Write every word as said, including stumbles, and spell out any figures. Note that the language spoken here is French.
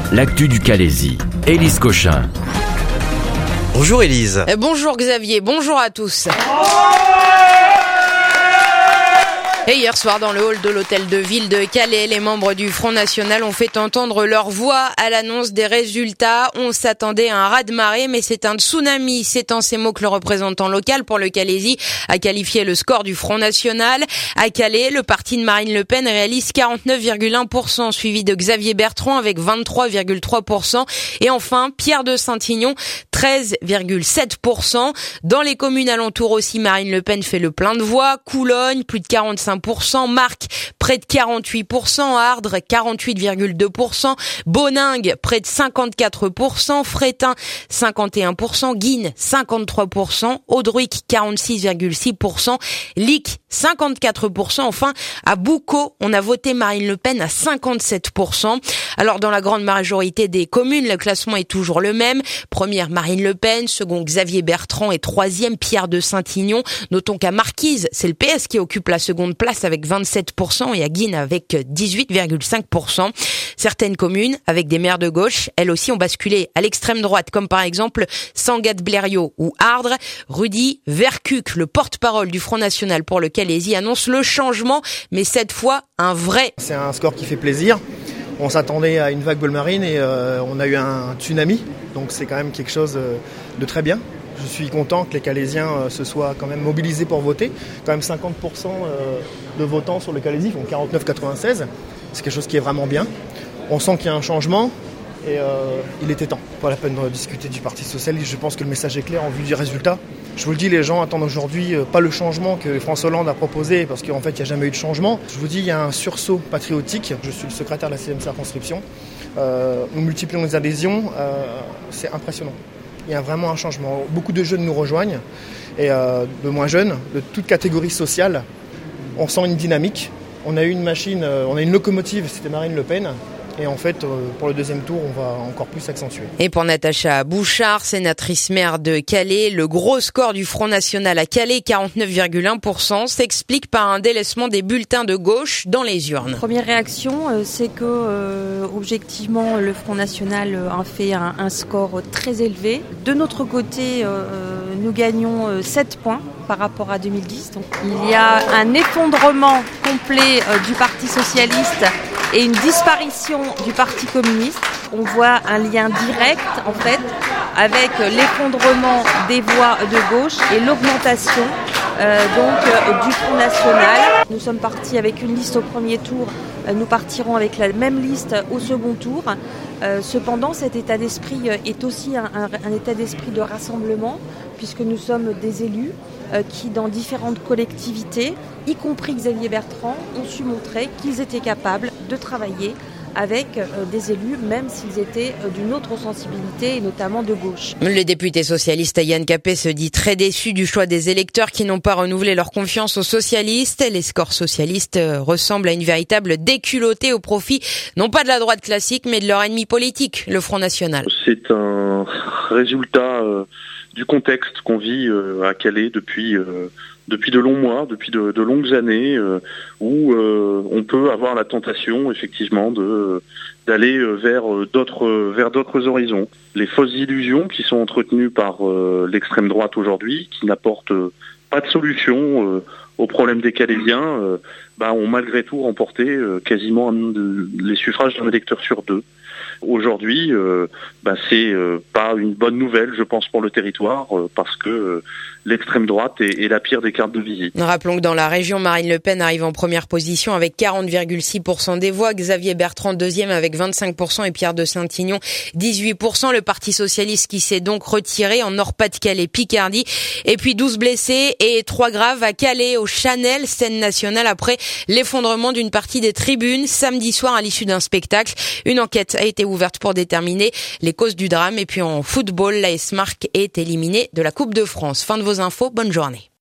L'actu du Calaisis. Élise Cochin. Bonjour Élise. Euh, bonjour Xavier, bonjour à tous. Et hier soir, dans le hall de l'hôtel de ville de Calais, les membres du Front National ont fait entendre leur voix à l'annonce des résultats. On s'attendait à un raz-de-marée, mais c'est un tsunami. C'est en ces mots que le représentant local pour le Calaisis a qualifié le score du Front National. À Calais, le parti de Marine Le Pen réalise quarante-neuf virgule un pour cent, suivi de Xavier Bertrand avec vingt-trois virgule trois pour cent. Et enfin, Pierre de Saint-Ignon, treize virgule sept pour cent. Dans les communes alentours aussi, Marine Le Pen fait le plein de voix. Coulogne, plus de quarante-cinq pour cent. Marcq, près de quarante-huit pour cent. Ardres, quarante-huit virgule deux pour cent. Boningue, près de cinquante-quatre pour cent. Frétin, cinquante et un pour cent. Guînes, cinquante-trois pour cent. Audruic, quarante-six virgule six pour cent. Licques, cinquante-quatre pour cent. Enfin, à Boucau, on a voté Marine Le Pen à cinquante-sept pour cent. Alors, dans la grande majorité des communes, le classement est toujours le même. Première, Marine Le Pen. Second, Xavier Bertrand. Et troisième, Pierre de Saint-Ignon. Notons qu'à Marquise, c'est le P S qui occupe la seconde place avec vingt-sept pour cent et à Guînes avec dix-huit virgule cinq pour cent. Certaines communes, avec des maires de gauche, elles aussi ont basculé à l'extrême droite, comme par exemple Sangatte-Blériot ou Ardres. Rudy Vercuc, le porte-parole du Front National pour le Calaisis, annonce le changement, mais cette fois un vrai. C'est un score qui fait plaisir. On s'attendait à une vague bleu-marine et euh, on a eu un tsunami, donc c'est quand même quelque chose de très bien. Je suis content que les Calaisiens euh, se soient quand même mobilisés pour voter. Quand même cinquante pour cent euh, de votants sur le Calaisis, ils font quarante-neuf virgule quatre-vingt-seize. C'est quelque chose qui est vraiment bien. On sent qu'il y a un changement et euh, il était temps. Pas la peine de discuter du Parti Socialiste. Je pense que le message est clair en vue du résultat. Je vous le dis, les gens attendent aujourd'hui euh, pas le changement que François Hollande a proposé parce qu'en fait, il n'y a jamais eu de changement. Je vous dis, il y a un sursaut patriotique. Je suis le secrétaire de la sixième circonscription. Euh, nous multiplions les adhésions. Euh, c'est impressionnant. Il y a vraiment un changement. Beaucoup de jeunes nous rejoignent, et euh, de moins jeunes, de toute catégorie sociale. On sent une dynamique. On a eu une machine, euh, on a une locomotive, c'était Marine Le Pen. Et en fait, euh, pour le deuxième tour, on va encore plus s'accentuer. Et pour Natacha Bouchard, sénatrice maire de Calais, le gros score du Front National à Calais, quarante-neuf virgule un pour cent, s'explique par un délaissement des bulletins de gauche dans les urnes. Première réaction, euh, c'est que, euh, objectivement, le Front National a fait un, un score très élevé. De notre côté, euh, nous gagnons euh, sept points par rapport à deux mille dix. Donc, il y a un effondrement complet euh, du Parti Socialiste et une disparition du Parti communiste. On voit un lien direct, en fait, avec l'effondrement des voix de gauche et l'augmentation euh, donc euh, du Front National. Nous sommes partis avec une liste au premier tour. Euh, nous partirons avec la même liste au second tour. Euh, cependant, cet état d'esprit est aussi un, un, un état d'esprit de rassemblement, puisque nous sommes des élus euh, qui, dans différentes collectivités, y compris Xavier Bertrand, ont su montrer qu'ils étaient capables de travailler avec euh, des élus, même s'ils étaient euh, d'une autre sensibilité, et notamment de gauche. Le député socialiste Yann Capet se dit très déçu du choix des électeurs qui n'ont pas renouvelé leur confiance aux socialistes. Les scores socialistes ressemblent à une véritable déculottée au profit, non pas de la droite classique, mais de leur ennemi politique, le Front National. C'est un résultat euh, du contexte qu'on vit euh, à Calais depuis... Euh depuis de longs mois, depuis de, de longues années, euh, où euh, on peut avoir la tentation, effectivement, de d'aller vers d'autres vers d'autres horizons. Les fausses illusions qui sont entretenues par euh, l'extrême droite aujourd'hui, qui n'apportent pas de solution euh, aux problèmes des Calaisiens, euh, bah, ont malgré tout remporté euh, quasiment un, les suffrages d'un électeur sur deux. Aujourd'hui, euh, bah, c'est euh, pas une bonne nouvelle, je pense, pour le territoire, euh, parce que euh, l'extrême droite est, est la pire des cartes de visite. Rappelons que dans la région, Marine Le Pen arrive en première position avec quarante virgule six pour cent des voix, Xavier Bertrand deuxième avec vingt-cinq pour cent et Pierre de Saint-Ignon dix-huit pour cent. Le Parti Socialiste qui s'est donc retiré en Nord-Pas-de-Calais, Picardie. Et puis douze blessés et trois graves à Calais, au Chanel, scène nationale, après l'effondrement d'une partie des tribunes samedi soir à l'issue d'un spectacle. Une enquête a été ouverte pour déterminer les causes du drame. Et puis en football, l'A S Marcq est éliminé de la Coupe de France. Fin de vos infos, bonne journée.